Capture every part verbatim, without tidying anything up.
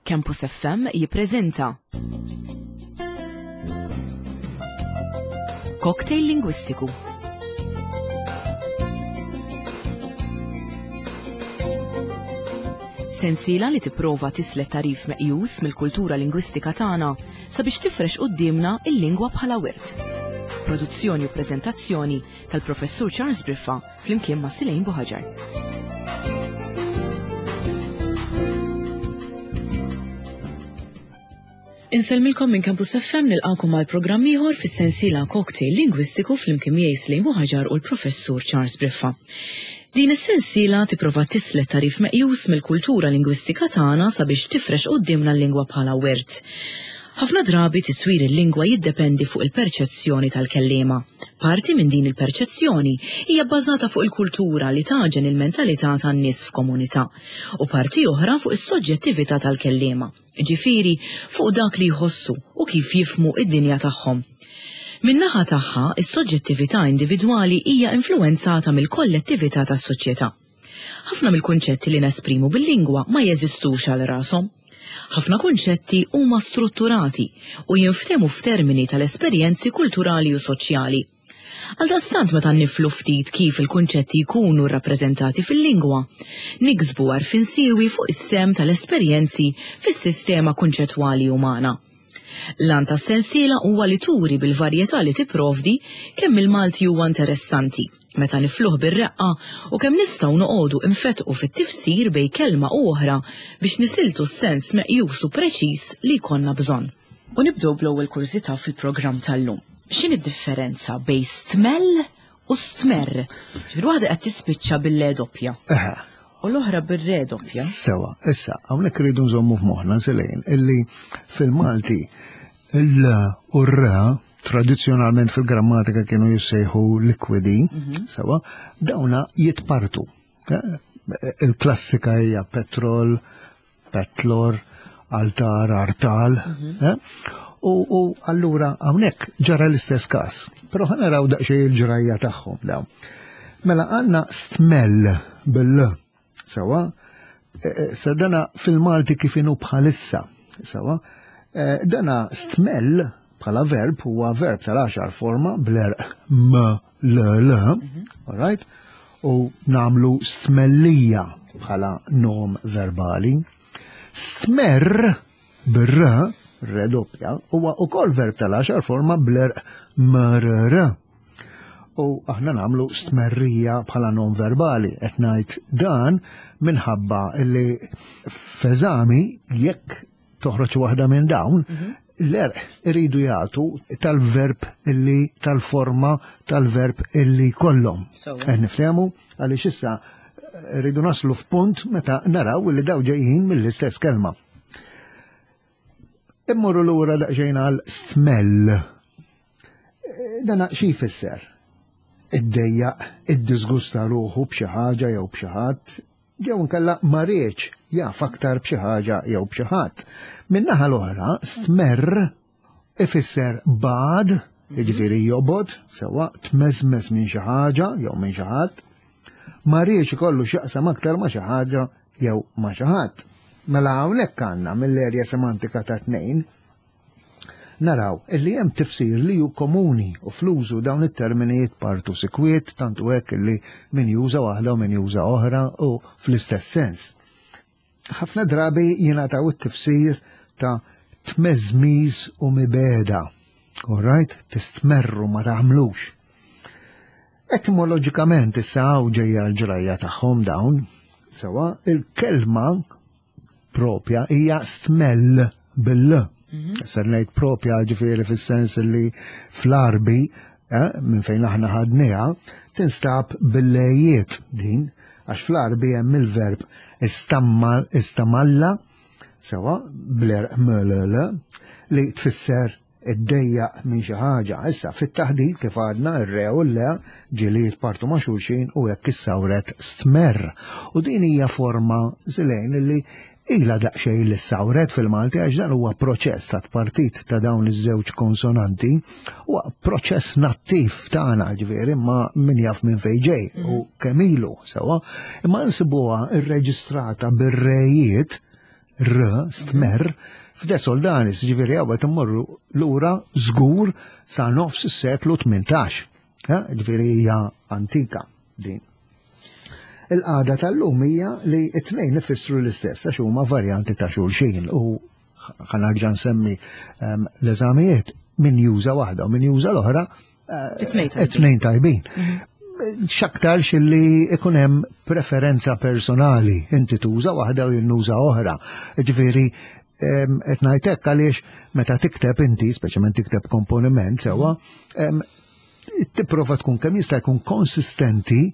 Campus F M jippreżenta Cocktail Lingwistiku. Sensiela li tipprova tislet tarif meqjus mill-kultura lingwistika tagħna sabiex tifrex qudiemna il-lingwa bħala wirt. Produzzjoni u preżentazzjoni tal-Professur Charles Briffa flimkien ma' Silejn Buħaġar. Inselmilkom minn Campus F M nilqakom għal programm ieħor fis-sensiela Cocktail Lingwistiku flimkien miegħi Silejn Buħaġar u l-Professur Charles Briffa. Din is-sensiela tipprova tislet tarif meqjus mill-kultura lingwistika tagħna sabiex tifrex qudiemna l-lingwa bħala wirt. Ħafna drabi tiswir il-lingwa jiddependi fuq il-perċezzjoni tal-kelliema. Parti minn din il-perċezzjoni hija bbażata fuq il-kultura li taġen il-mentalità tan-nies f'komunità u parti oħra fuq is-soġġettività tal-kelliema, ġifieri fuq dak li jħossu u kif jifhmu id-dinja tagħhom. Min-naħa tagħha, is-soġġettività individwali hija influwenzata mill-kollettività tas-soċjetà. Ħafna mill-kunċetti li nesprimu bil-lingwa ma jeżistux għal rashom. Ħafna kunċetti huma strutturati u jinftehmu f'termini tal-esperjenzi kulturali u soċjali. Għaldastant meta nifhmu ftit kif il-kunċetti jkunu rrappreżentati fil-lingwa, niksbu għarfien siewi fuq is-sehem tal-esperjenzi fis-sistema kunċettwali umana. L-għan tas-sensiela huwa li turi bil-varjetà li tipprovdi kemm il-Malti huwa interessanti meta nifluh bir-reqqa u kemm nistgħu noqogħdu infettqu fit-tifsir bejn kelma u oħra biex nisiltu s-sens meqjus u preċiż li jkollna bżonn. U nibdew bl-ewwel kurżità fil-programm tal-lum. X'inhi d-differenza bejn stmell u stmerr? Ġifieri waħda qed tispiċċa bil-le doppja. U l-oħra bir-re doppja. Sewa, issa hawnhekk iridu nżommu f'moħħna Silejn illi fil-Malti il u r-ra tradizzjonalment fil-grammatika kienu jissejħu liquidi, sewa, dawna jitpartu. Il-klassika hija petrol, petlor, altar, artal. U allura hawnhekk ġara l-istess każ. Però ħanaraw daqsxejn il-ġrajja tagħhom dawn. Mela għandna stmell bil sewa, sa dana fil-Malti kif inhu bħalissa, sewa, dana stmell bħala verb huwa verb tal-għaxar forma bl-erq m l l, all right? U namlu stmellija bħala nom verbali. Stmerr bir-r, r doppja, huwa ukoll verb tal-għaxar forma bl-erq m r r. U aħna namlu stmerrija bħala nom verbali. Qed ngħid dan minħabba li f'eżami jekk toħroġ waħda minn dawn, l-erq iridu jagħtu tal-verb illi tal-forma tal-verb illi kollhom. Nifhemu għaliex issa rridu naslu f'punt meta naraw li daw ġejjin mill-istess kelma. Immorru lura daqsxejn għal stmell. Dana xi jfisser? Iddejjaq, iddisgusta ruħu b'xi ħaġa jew b'xi ħadd, jew inkella ma rridx jaf aktar b'xi ħaġa jew b'xi ħadd. Min-naħa l-oħra, stmerr ifisser bad, jiġifieri jobod, sewa tmeżmeż minn xi ħaġa jew minn xi ħadd, ma rridx ikollu x'jaqsam aktar ma xi ħaġa jew ma xi ħadd. Mela hawnhekk għandna mill-erja semantika ta' tnejn naraw illi hemm tifsir li hu komuni u fl-użu dawn it-termini jitpartu sikwiet tantu hekk illi min juża waħda u min juża oħra u fl-istess sens. Ħafna drabi jingħataw it-tifsir ta' tmeżmiż u mibeda. All right? Tistmerru ma taħmlux. Etimoloġikament issa hawn ġejja l-ġrajja tagħhom dawn, sewa il-kelma propja hija stmell bil-l. Ser ngħid propja ġifieri fis-sens li fl-Arbi minn fejn aħna ħadniha tinstab bil-lejiet din għax fl-Arbi hemm il-verb istammal istamalla sewa bl-erq mll li tfisser iddejjaq minn xi ħaġa. Issa fit-taħdid kif għadna r-re u l-le ġieli jitpartu ma' xulxin u hekk issawret stmerr. U din hija forma Silejn li ilha daqsxejn li ssawret fil-Malti għax dan huwa proċess ta' tpartit ta' dawn iż-żewġ konsonanti, huwa proċess nattiv tagħna ġifieri imma min jaf minn fejn ġej u kemm ilu sewa, imma nsibuha rreġistrata bir-rejiet r, stmer, f'de soldanis, ġifiri għawet immorru l-ura żgur sa' nofs is-seklu tmintax. Ġifiri hija antika din. Il-qagħda tal-lum hija li t-tnejn ifissru l-istess għax huma varjanti ta' xulxin u ħanarġa' nsemmi l-eżamijiet min juża waħda u min juża l-oħra it-tnejn tajbin. X'aktarx li ikun hemm preferenza personali, inti tuża waħda u jien nuża oħra. Ġifieri qed ngħid hekk għaliex meta tikteb inti, speċjalment tikteb komponiment sewwa, tipprova tkun kemm jista' jkun konsistenti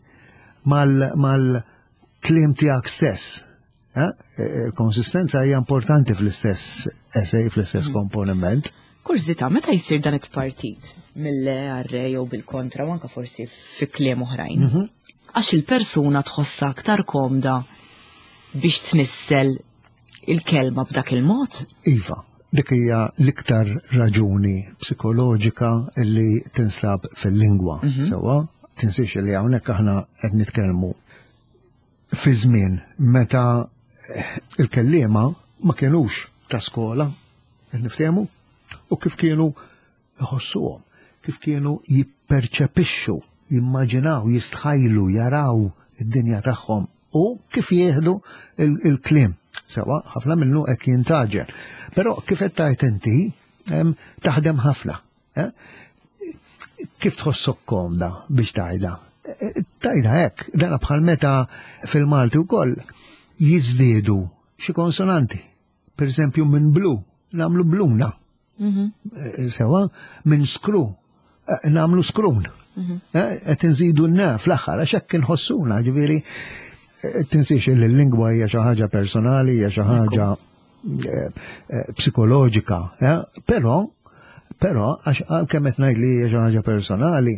mal-kliem tiegħek stess. Il-konsistenza hija importanti fl-istess essej, fl-istess komponiment. Kurzita, meta jsir dan it-partit mill-arre jew bil-kontra u anke forsi fi kliem oħrajn? Għax il-persuna tħossha aktar komda biex tnissel il-kelma b'dak il-mod? Iva, dik hija l-iktar raġuni psikoloġika li tinsab fil-lingwa. Sewwa, tinsix li hawnhekk aħna qed nitkellmu fi żmien meta il-kelliema ma kienux ta' skola, qed niftehmu, u kif kienu jħossuhom, kif kienu jipperċepixxu, jimmaġinaw, jistħajlu, jaraw id-dinja tagħhom u kif jieħdu il-kliem. Sewa, ħafna minnu hekk jintaġel. Però kif qed tgħid inti taħdem ħafna. Kif tħossok komda biex tgħidha? Tgħidha hekk, dan bħal meta fil-Malti wkoll jiżdiedu xi konsonanti. Pereżempju minn blu, nagħmlu bluna. Sewa, minn skru, nagħmlu skrun. Qed inżidu n-na fl-aħħar għax hekk inħossuna, ġifieri tinsiex li l-lingwa hija xi ħaġa personali, hija xi ħaġa psikoloġika, però però għax għalkemm qed ngħid li hija xi ħaġa personali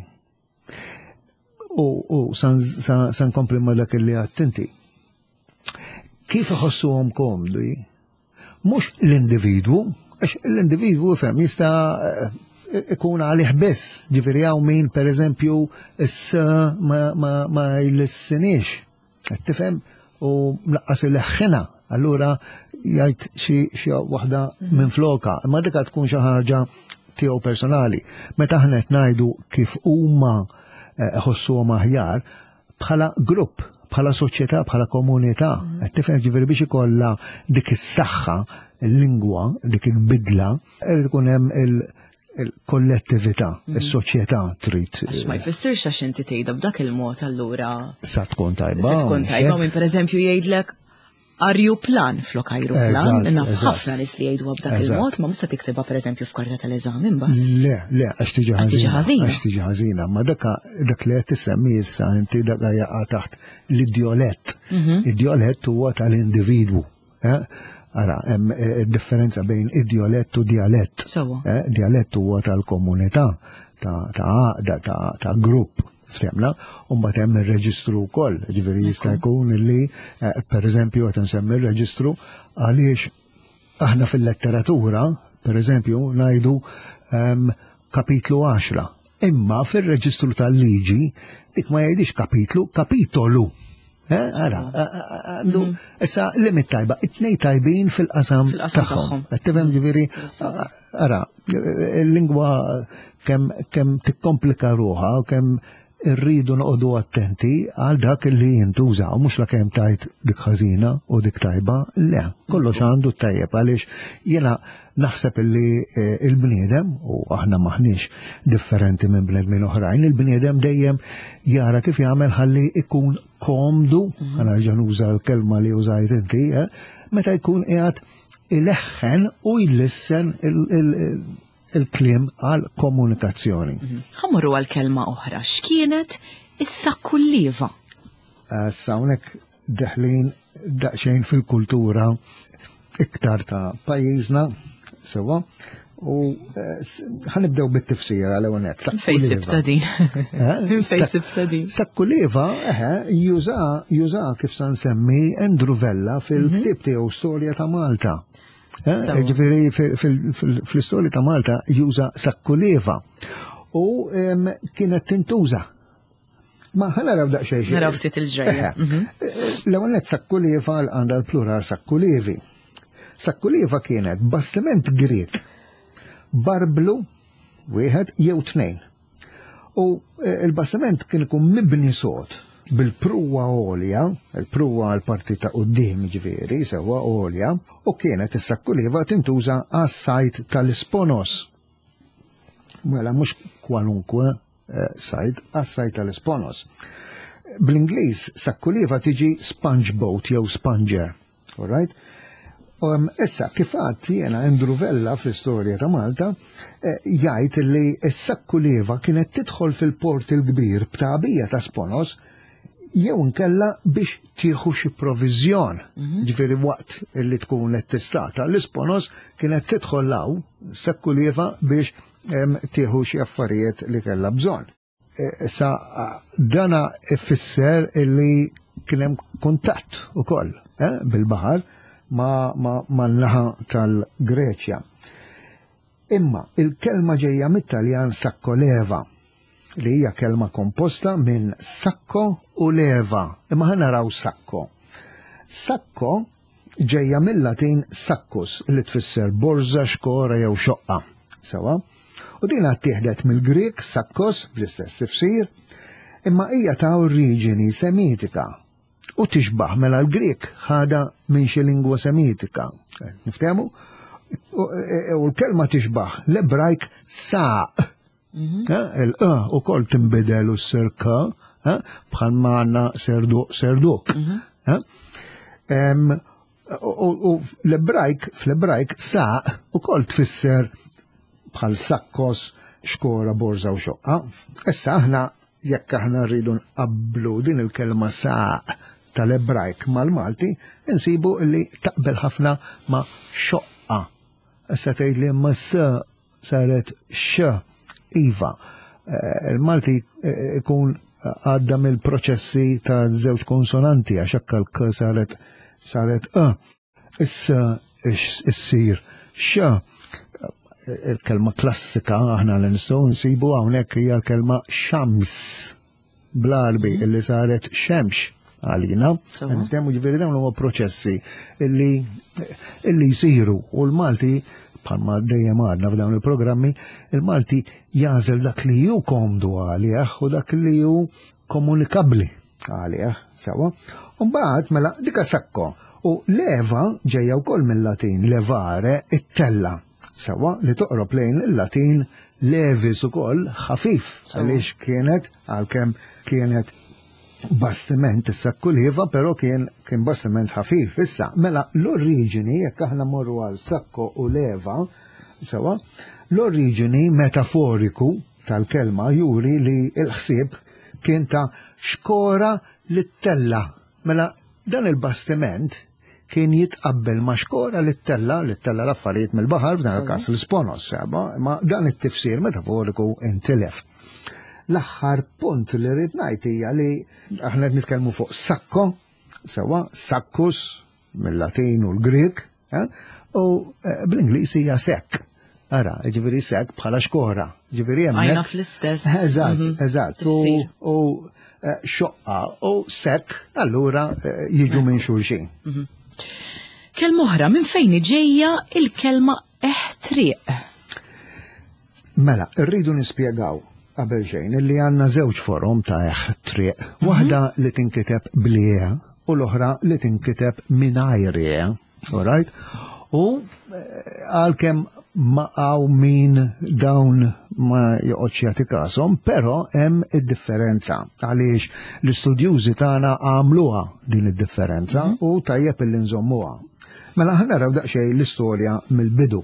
u sa nkompli ma dak li għadt inti. Kif iħossuhom komdi? Mhux l-individwu, għax l-individwu fem jista' ikun għalih biss, ġifieri hawn min pereżempju issa ma jlissinix. Qed tifhem u mlaqqas il-ħħina, allura jgħid xi waħda minn floka, imma dik tkun xi ħaġa tiegħu personali. Meta aħna qed ngħidu kif huma ħossuhom aħjar bħala grupp, bħala soċjetà, bħala komunità, qed tifhem ġifieri biex ikollha dik is-saħħa, il-lingwa, dik il-bidla, irid ikun hemm il-kollettività, is-soċjetà trid. Għax ma jfissirx għax inti tgħidha b'dak il-mod allura. Sa tkun tajba. Sa tkun tajba minn pereżempju jgħidlek arjuplan flok ajruplan, naf ħafna nies li jgħidu b'dak il-mod, ma mista tiktibha pereżempju f'karta tal-eżami mbagħad. Le, le, għax tiġi ħażina. Għax tiġi ħażina, ma dak dak li qed tissemmi issa inti dak jaqa' taħt l-idjolett. Id-diolett huwa tal-individwu. Ara, hemm differenza bejn idjolett u dialett. Dialett huwa tal-komunità, ta' għaqda, ta' grupp, ftemna, u mbagħad hemm ir-reġistru wkoll, ġifieri jista' jkun illi pereżempju qed insemmi r-reġistru għaliex aħna fil-letteratura, pereżempju ngħidu kapitlu għaxra. Imma fir-reġistru tal-liġi dik ma jgħidix kapitlu, kapitolu. Ara, għandu, issa limit tajba, it-nej tajbin fil-qasam tagħhom. Tifhem ġifieri, ara, il-lingwa kemm tikkomplika ruħha u kemm irridu noqogħdu attenti għal dak li jintuża, u mhux la kemm tajt dik ħażina u dik tajba, le, kollox għandu tajjeb għaliex jiena naħseb illi il-bniedem, u aħna maħniex differenti minn bnedmin oħrajn, il-bniedem dejjem jara kif jagħmel ħalli ikun komdu, ħanarġa' nuża l-kelma li użajt inti, meta jkun qiegħed ileħħen u jlissen il-kliem għal komunikazzjoni. Ħammurru għal kelma oħra, x'kienet is-sakkullieva? Hawnhekk deħlin daqsxejn fil-kultura iktar ta' pajjiżna sewa, u ħanibdew bit-tifsira għal għonet. Fej sibta din. Fej sibta din. Sakkullieva, juża kif sa nsemmi Andrew Vella fil-ktib tiegħu Storja ta' Malta. Ġifieri fl-istorja ta' Malta juża sakkullieva. U kienet tintuża. Ma ħanaraw daqsxejn. Naraw ftit il-ġejja. L-għonet sakkullieva għandha l-plural sakkulievi. Sakkulieva kienet bastiment Grek, barblu wieħed jew tnejn. U il-bastiment kien ikun mibni sod bil-pruwa għolja, il-pruwa l-parti ta' qudiem ġifieri sewwa għolja, u kienet is-sakkulieva tintuża għas-sajt tal-isponos. Mela mhux kwalunkwe sajt, għas-sajt tal-isponos. Bl-Ingliż sakkulieva tiġi sponge boat jew sponger. All right? Um, issa, kifat jena Andrew Vella fl-istorja ta' Malta, eh, jgħid li s-sakkulieva kienet tidħol fil-port il-kbir b'tabija ta' sponos jew nkella biex tieħu xi proviżjon. Mm-hmm. Ġifieri waqt li tkun qed tistata l-isponos kienet tidħol law sakkulieva biex em, tieħu xi affarijiet li kellha bżonn. Issa eh, dana ifisser illi kien hemm kuntatt ukoll eh, bil-baħar ma, ma, ma l-naħa tal-Greċja. Imma il-kelma ġejja mit-Taljan sakkoleva, li hija kelma komposta minn sakko u leva. Imma ħana naraw sakko. Sakko ġejja mill-Latin sakkus, li tfisser borza, xkora jew xoqqa. Sewa? U din tieħdet mill-Grek sakkos bl-istess tifsir, imma hija ta' oriġini semitika. U tixbaħ mela l-Grek ħada minn xi lingwa semitika. Niftehmu? U l-kelma tixbaħ l-Ebrajk saq. Il-qa u kol timbidel u s-sirka bħal maħna serduk serduk. U l-Ebrajk, fl-Ebrajk saq u kol tfisser bħal sakkos, xkora, borza u xoqqa. Issa aħna jekk aħna rridu nqabblu din il-kelma saq tal-Ebrajk mal-Malti, insibu li taqbel ħafna ma' xoqqa. Issa tgħid li ma s saret x iva. Il-Malti ikun għadda mill-proċessi ta' żewġ konsonanti għax hekk l-k saret saret q. Issa issir x. Il-kelma klassika aħna li nistgħu nsibu hawnhekk hija l-kelma xams bl-Arbi illi saret xemx għalina. Niftehmu ġifieri dawn huma proċessi illi illi jsiru u l-Malti bħalma dejjem għadna f'dawn il-programmi, il-Malti jażel dak li hu komdu għalih u dak li hu komunikabbli għalih, sewa. U mbagħad mela dika sakko u leva ġejja wkoll mill-Latin levare it-tella. Sewa li toqrob lejn il-Latin levis ukoll ħafif għaliex kienet għalkemm kienet bastiment is-sakkulieva, però kien kien bastiment ħafif. Issa, mela l-oriġini, jekk aħna morru għal sakko u leva, sewa, l-oriġini metaforiku tal-kelma juri li l-ħsieb kien ta' xkora lit-tella. Mela dan il-bastiment kien jitqabbel ma' xkora lit-tella, lit-tella l-affarijiet mill-baħar, f'dan il-każ l-sponos, ma dan it-tifsir metaforiku intilef. L-aħħar punt li rrid ngħid hija li aħna qed nitkellmu fuq sakko, sewa sakkus mill-Latin u l-Grek, u bl-Ingliż hija sekk. Ara, ġifieri sekk bħala xkora. Ġifieri hemm. Għajna fl-istess. Eżatt, eżatt. U xoqqa u sekk allura jiġu minn xulxin. Kelma oħra minn fejn ġejja il-kelma eħtriq. Mela, rridu nispjegaw qabel xejn illi għandna żewġ forom ta' eħtriq. Waħda li tinkiteb blie u l-oħra li tinkiteb mingħajr. All right? U għalkemm ma għaw min dawn ma joqgħodx jagħti kasom, però hemm id-differenza għaliex l-istudjużi tagħna għamluha din id-differenza u tajjeb illi nżommuha. Mela ħa naraw daqsxejn l-istorja mill-bidu.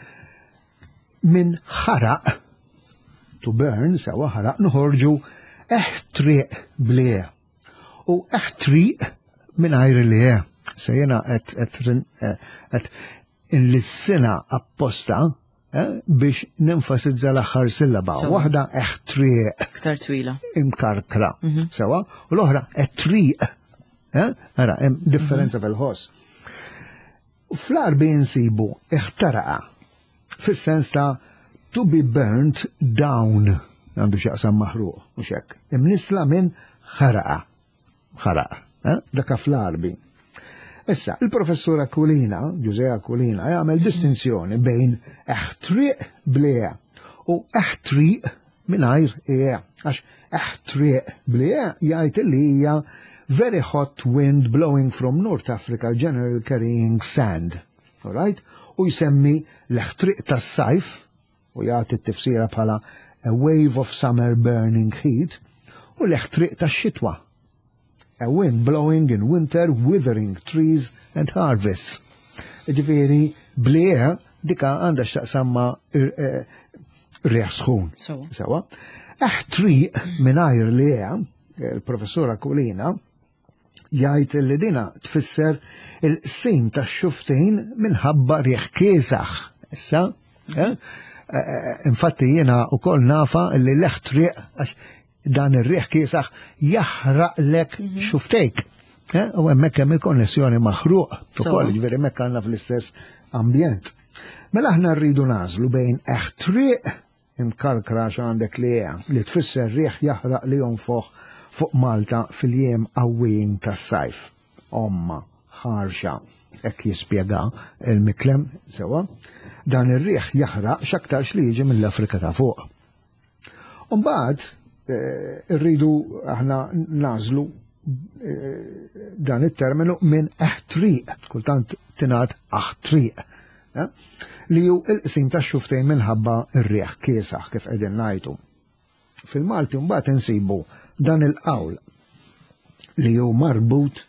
Min ħaraq to burn, sewa ħaraq noħorġu eħtriq blie. U eħtriq mingħajr li se jiena qed inlissina apposta biex nenfasizza l-aħħar sillaba. Waħda eħtriq. Iktar twila. Imkarkra. Sewa, u l-oħra eħtriq. Ara, hemm differenza fil-ħoss. Fl-Arbi insibu iħtaraqa fis-sens ta' to be burnt down, għandu xaqsam maħruq, mux hekk. Imnisla minn ħaraqa. ħaraqa. Daka fl-Arbi. Issa, il-professur Aquilina, Giuseppe Aquilina, jagħmel distinzjoni bejn eħtriq bleja u eħtriq mingħajr eja. Għax eħtriq bleja jgħid li hija very hot wind blowing from North Africa, generally carrying sand. All right? U jsemmi l-eħtriq tas-sajf u jagħti t-tifsira bħala a wave of summer burning heat u l-eħtriq tax-xitwa. A wind blowing in winter, withering trees and harvests. Ġifieri bleja dika għandha x'taqsamma rieħ sħun. Sewa. Eħtriq mingħajr leja, il-professur Aquilina, jgħid li dina tfisser il-sim tax-xuftejn minħabba rieħ kiesaħ. Issa, infatti jiena wkoll nafa li l-eħtriq għax dan ir-rieħ kiesaħ jaħraqlek xuftejk. U hemmhekk hemm il-konnessjoni maħruq ukoll, ġifieri hemmhekk għandna fl-istess ambjent. Mela aħna rridu nażlu bejn eħtriq imkalkra għandek li li tfisser rieħ jaħraq li jonfoħ fuq Malta fil-jiem qawwin tas-sajf. Omma, ħarxa, hekk jispjega il-miklem sewa, dan ir-rieħ jaħraq x'aktarx li jiġi mill-Afrika ta' fuq. U mbagħad rridu aħna nażlu dan it-terminu minn eħtriq, kultant tingħad aħtriq, li hu l-qsim tax-xuftejn minħabba r-rieħ kiesaħ kif qegħdin ngħidu. Fil-Malti mbagħad insibu dan il-qawl li hu marbut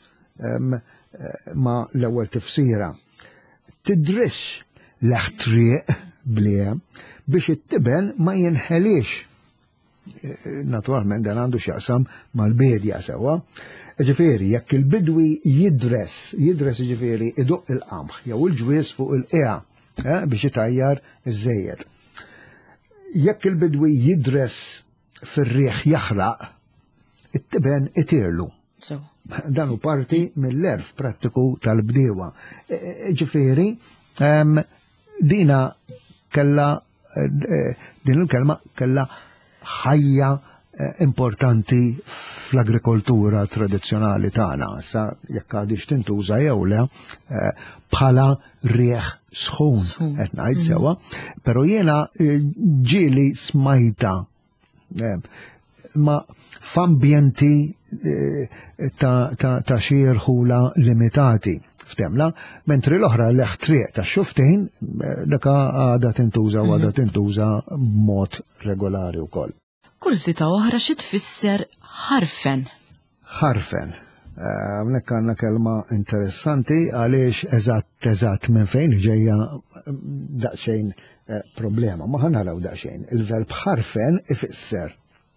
ma' l-ewwel tifsira. Tidrix l-eħtriq bliha biex it-tiben ma jinħelix. Naturalment dan għandu x'jaqsam mal-bedja sewa. Ġifieri jekk il-bidwi jidres, jidres ġifieri iduq il-qamħ jew il-ġwies fuq il-qiegħa biex itajjar iż-żejjed. Jekk il-bidwi jidres fir-rieħ jaħraq, it-tiben itirlu. Dan hu parti mill-erf prattiku tal-bdiewa. Ġifieri dina kella din il-kelma kella ħajja importanti fl-agrikoltura tradizzjonali tagħna. Sa jekk għadix tintuża jew le bħala rieħ sħun qed ngħid sewwa, però jiena ġieli smajta ma f'ambjenti ta' xi irħula limitati f'temla, mentri l-oħra l-eħtriq ta' xuftejn daka għadha tintuża u għadha tintuża b'mod regolari wkoll. Kurzita oħra xi tfisser ħarfen. Ħarfen. Hawnhekk għandna kelma interessanti għaliex eżatt eżatt minn fejn ġejja daqsxejn problema. Ma ħanaraw daqsxejn. Il-verb ħarfen ifisser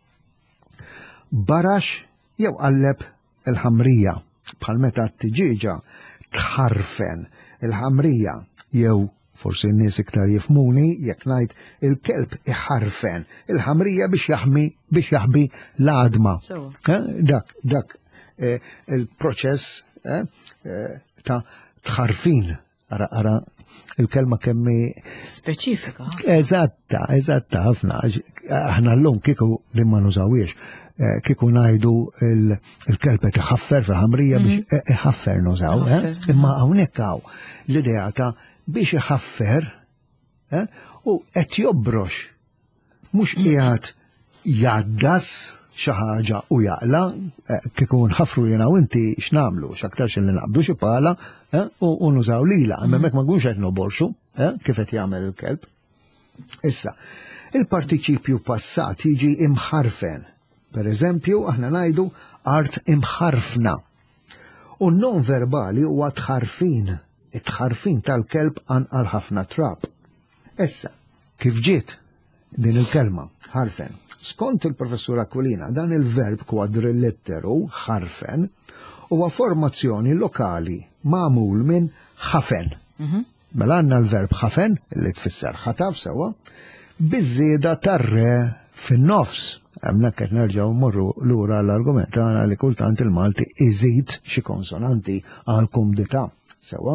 barax jew qalleb il-ħamrija bħal meta t-tiġiġa tħarfen il-ħamrija jew forsi n-nies iktar jifmuni jekk ngħid il-kelb iħarfen il-ħamrija biex jaħmi biex jaħbi l-adma. Dak dak il-proċess ta' tħarfin ara ara il-kelma kemmi speċifika. Eżatta, eżatta ħafna. Aħna llum kieku li ma nużawiex kieku ngħidu il-kelb qed iħaffer fil-ħamrija biex iħaffer nużaw, imma hawnhekk hawn l-idea ta' biex iħaffer u qed jobbrox mhux qiegħed jgħaddas xi ħaġa u jaqla kieku nħaffru jiena u inti x'nagħmlu x'aktarx li naqbdu xi pala u nużaw lila, imma hemmhekk ma nkunx qed noborxu kif qed jagħmel il-kelb. Issa, il-partiċipju passat jiġi imħarfen. Per eżempju, aħna ngħidu art imħarfna. U non verbali huwa tħarfin. It-tħarfin tal-kelb anqal ħafna trab. Issa, kif ġiet din il-kelma ħarfen? Skont il-professur Aquilina, dan il-verb kwadrilitteru ħarfen huwa formazzjoni lokali magħmul minn ħafen. Mela għandna l-verb ħafen li tfisser ħataf sewwa biż-żieda tar-re fin-nofs. Hemmhekk qed nerġgħu mmorru lura l-argument tagħna li kultant il-Malti iżid xi konsonanti għal kumdità sewwa.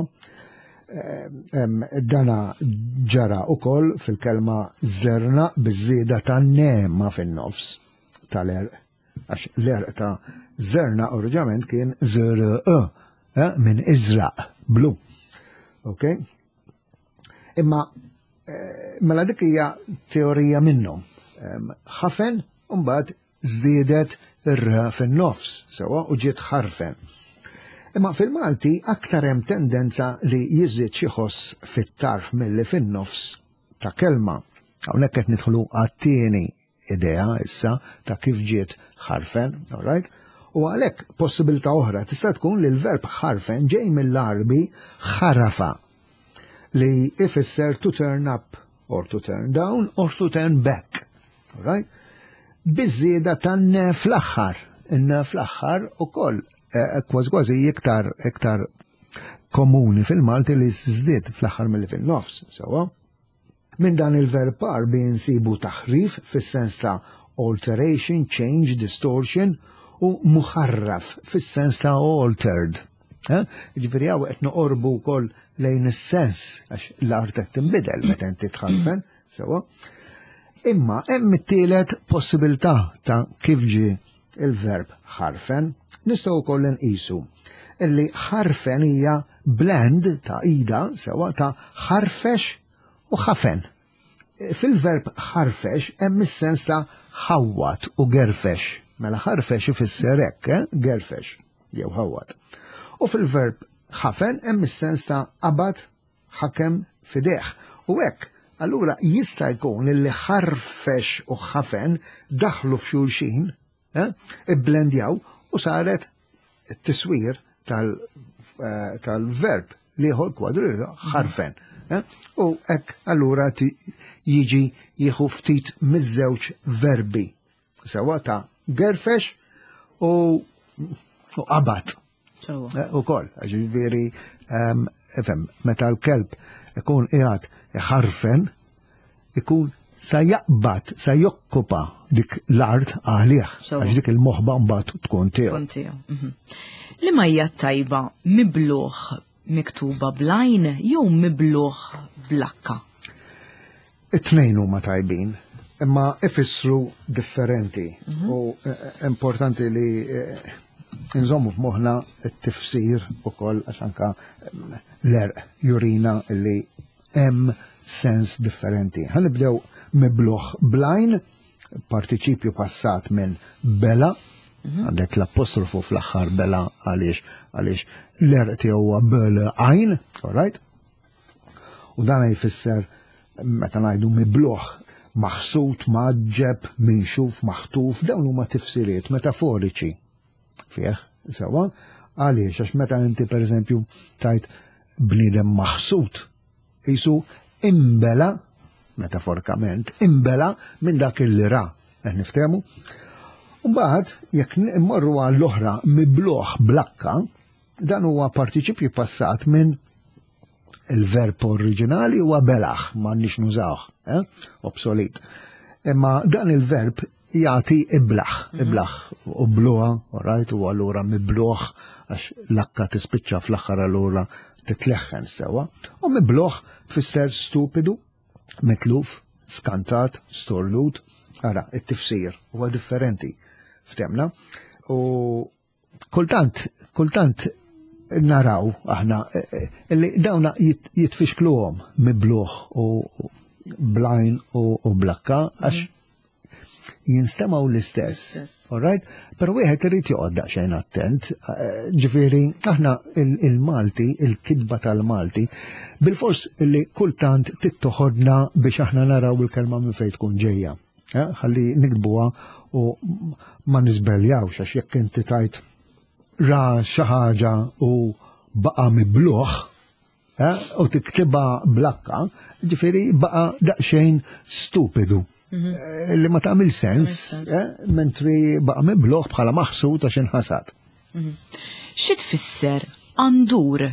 Dana ġara ukoll fil-kelma żerna biż-żieda tan-nema fin-nofs tal-erq. Għax l-erq ta' żerna oriġinament kien żerq minn iżraq, blu. Ok? Imma mela dik hija teorija minnhom. Ħafen u mbagħad żdiedet ir-ra fin-nofs, sewa u ġiet ħarfen. Imma fil-Malti aktar hemm tendenza li jiżdied xi ħoss fit-tarf milli fin-nofs ta' kelma. Hawnhekk qed nidħlu għat-tieni idea issa ta' kif ġiet ħarfen, all right? U għalhekk possibilità oħra tista' tkun li l-verb ħarfen ġej mill-Arbi ħarafa li ifisser to turn up or to turn down or to turn back. All right? Biżieda tan fl-aħħar, in fl-aħħar ukoll kważi kważi iktar iktar komuni fil-Malti li żdied fl-aħħar milli fin-nofs, sewwa. Minn dan il-verb Arbi nsibu taħrif fis-sens ta' alteration, change, distortion u muħarraf fis-sens ta' altered. Ġifieri hawn qed noqorbu wkoll lejn is-sens għax l-art qed tinbidel meta inti tħalfen, sewwa. Imma hemm it-tielet possibilità ta' kif ġie il-verb ħarfen, nistgħu wkoll nqisu illi ħarfen hija blend ta' ida sewwa ta' ħarfex u ħafen. Fil-verb ħarfex hemm is-sens ta' ħawwat u gerfex. Mela ħarfex ifisser hekk, gerfex jew ħawwat. U fil-verb ħafen hemm is-sens ta' qabad ħakem fideħ. U hekk allura jista' jkun li ħarfex u ħafen daħlu f'xulxin, ibblendjaw u saret it-tiswir tal-verb li ieħor kwadru ħarfen. U hekk allura jiġi jieħu ftit miż-żewġ verbi sewa ta' gerfex u qabad. Ukoll, ġifieri ifhem meta l-kelb ikun qiegħed iħarfen ikun sa jaqbad, sa jokkupa dik l-art għalih, għax dik il-moħba mbagħad tkun tiegħu. Li ma hija tajba mibluħ miktuba blajn jew mibluħ blakka? It-tnejn huma tajbin, imma ifissru differenti u importanti li nżommu f'moħħna t-tifsir ukoll għax anke l-erq jurina li hemm sens differenti. Ħanibdew mibluħ blajn, partiċipju passat minn bela, għandek l-apostrofu fl-aħħar bela għaliex għaliex l-erq tiegħu huwa bela għajn, all right? U dan jfisser meta ngħidu mibluħ maħsut, maġġeb, minxuf, maħtuf, dawn huma tifsiriet metaforiċi. Fih, sewa, għaliex għax meta inti pereżempju tajt bniedem maħsut, jisu imbela, metaforikament, imbela minn dak il-li ra, niftehmu. U mbagħad jekk immorru għall-oħra mibluħ blakka, dan huwa partiċipju passat minn il-verb oriġinali huwa belaħ, m'għandniex nużawh, obsolit. Imma dan il-verb jagħti iblaħ, iblaħ u bluha, orajt, u allura mibluħ għax lakka tispiċċa fl-aħħar allura titleħħen sewa, u mibluħ tfisser stupidu, mitluf, skantat, storlut, ara, it-tifsir huwa differenti, ftemna, u kultant, kultant naraw aħna li dawna jitfixkluhom mibluħ u blajn u blakka għax jinstemaw l-istess, all right? Pero wieħed irid joqgħod daqsxejn attent, ġifieri aħna il-Malti, il-kidba tal-Malti, bil-fors li kultant tittoħodna biex aħna naraw il-kelma minn fejn tkun ġejja. Ħalli nikdbuha u ma nisbeljawx għax jekk inti tajt ra xi ħaġa u baqa' mibluħ u tiktibha blakka, ġifieri baqa' daqsxejn stupidu. Li ma tagħmel sens, mentri baqa' mibluħ bħala maħsud għax inħasad. Xi tfisser għandur?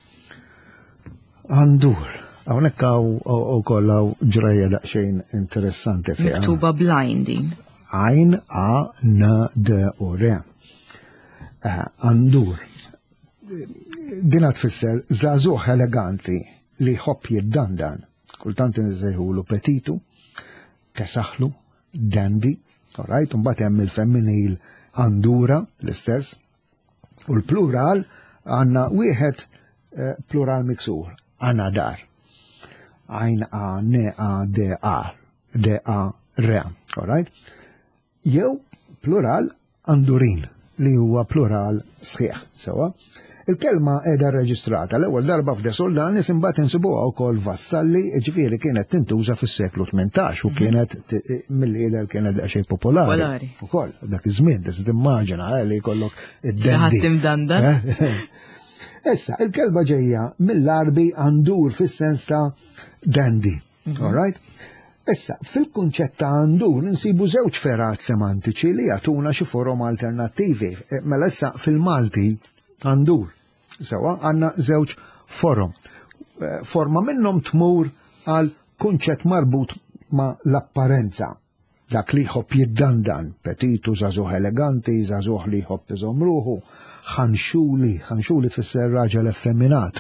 Għandur. Hawnhekk hawn ukoll hawn ġrejja daqsxejn interessanti fiha. Miktuba blajn din. Għajn a n d u re. Għandur. Dina tfisser żagħżugħ eleganti li jħobb jiddandan. Kultant insejħulu petitu, kesaħlu, dandy, all right, un bat hemm il-femminil għandura l-istess, u l-plural għanna wieħed plural miksur, għanna dar. Għajn a, ne a, de a, de a, re, all right? Jew plural andurin, li huwa plural sħiħ, sewa. Il-kelma edha reġistrata l-ewwel darba f'de soldan isimbat insibuha wkoll vassalli, ġifieri kienet tintuża fis-seklu tmintax u kienet mill-qiegħda kienet daqsxejn popolari. Ukoll dak iż-żmien tista' timmaġina li jkollok id-dendi. Ħadd imdandan. Issa, il-kelma ġejja mill-arbi għandur fis-sens ta' dandy, all right? Issa, fil-kunċett ta' għandur nsibu żewġ ferat semantiċi li jagħtuna xi forom alternattivi. Mela issa fil-Malti għandur. Sewa, għanna żewġ forom. Forma minnhom tmur għal kunċett marbut ma l-apparenza. Dak li jħobb jiddandan, petitu, żagħżugħ eleganti, żagħżugħ li jħobb iżomm ruħu, ħanxuli, ħanxuli tfisser raġel effeminat.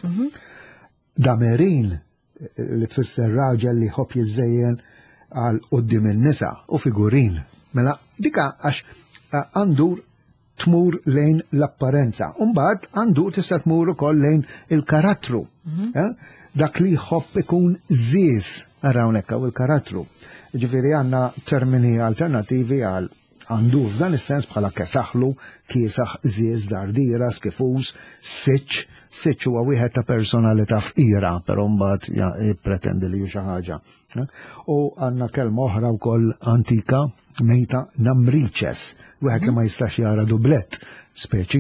Damerin li tfisser raġel li jħobb jiżejjen għal qudiem in-nisa u figurin. Mela dika għax għandur tmur lejn l-apparenza. Umbagħad għandur tista' tmur ukoll lejn il-karattru. Dak li jħobb ikun żies hawnhekk hawn il-karattru. Ġifieri għandna termini alternattivi għal għandur f'dan is-sens bħala kesaħlu, kiesaħ, żies, dardira, skifus, siċċ. Siċċ huwa wieħed ta' personalità fqira, però mbagħad jippretendi li hu xi ħaġa. U għandna kelma oħra wkoll antika mejta namriċes, wieħed li ma jistax jara dublett, speċi.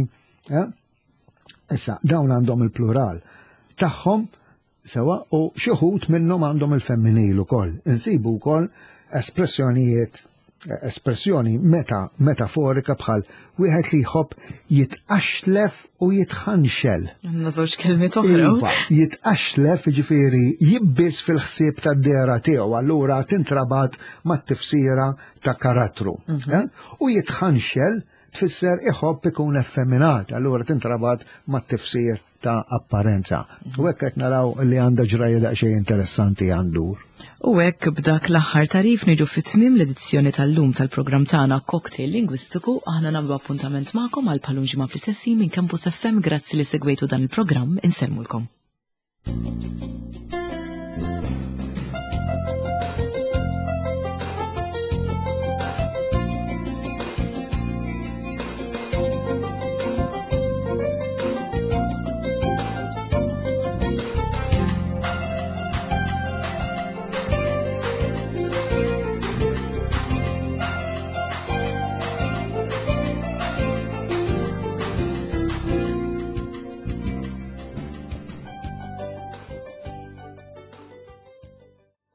Issa, dawn għandhom il-plural tagħhom sewa u xi wħud minnhom għandhom il-femminil ukoll. Insibu wkoll espressjonijiet espressjoni meta metaforika bħal wieħed li jħobb jitqaxlef u jitħanxel. Għandna żewġ kelmiet oħra. Iva, jitqaxlef jiġifieri jibbis fil-ħsieb tad-dera tiegħu, allura tintrabat mat-tifsira ta' karattru. U jitħanxel tfisser iħobb ikun effeminat, allura tintrabat mat-tifsir ta' apparenza. U hekk qed naraw li għandha ġrajja daqsxejn interessanti għandur. U hekk b'dak l-aħħar tarif niġu fit-tmiem l-edizzjoni tal-lum tal-programm tagħna Cocktail Lingwistiku, aħna nagħmlu appuntament magħkom għal bħalun ġimgħa fl-istessin minn Campus F M. Grazzi li segwejtu dan il-programm, insellmulkom.